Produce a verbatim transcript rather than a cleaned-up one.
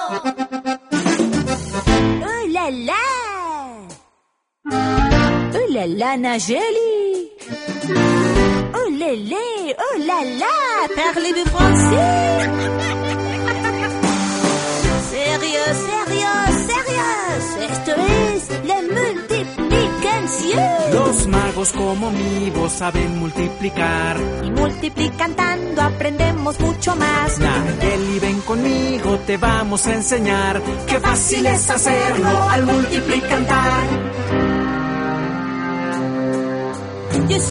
Oh la la! Oh la la, Nageli! Oh lélé! Oh la la! Parlez-vous français? Sérieux, sérieux, sérieux! Esto es la multiplicación. Los magos como mi voz saben multiplicar. Y multiplicando aprendemos mucho más. Nageli, ven conmigo, te vamos a enseñar. Qué fácil es hacerlo al multiplicar.